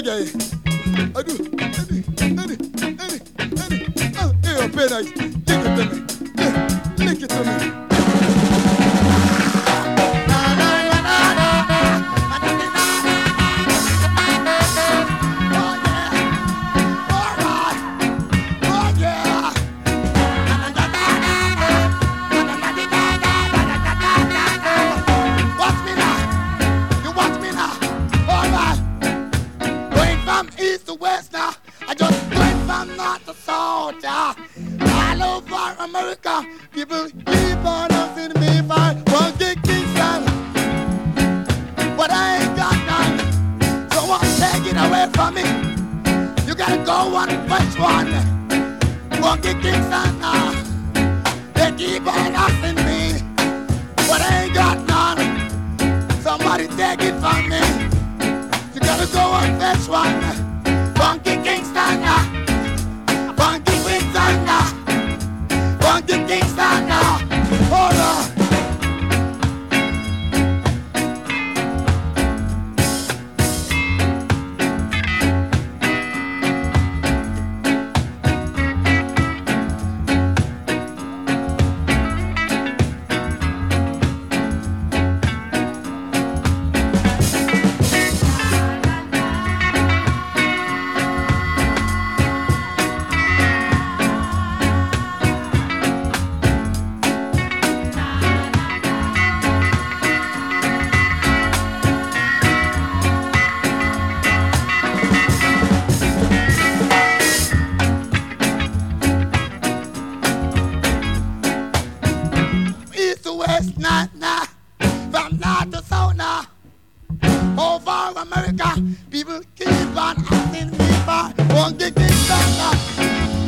reggae. I do. Hey, you're very nice. Lick it to me. Lick it to me. America, people keep on asking me if I want to Kingston, but I ain't got none. So won't take it away from me. You gotta go on which one? Want to Kingston now? They keep on asking me, but I ain't got none. Somebody take it from me. You gotta go on which one? Funky Kingston now. Funky Kingston now. Funky Kingston now. Hold on. America, people keep on asking me for one gig in China.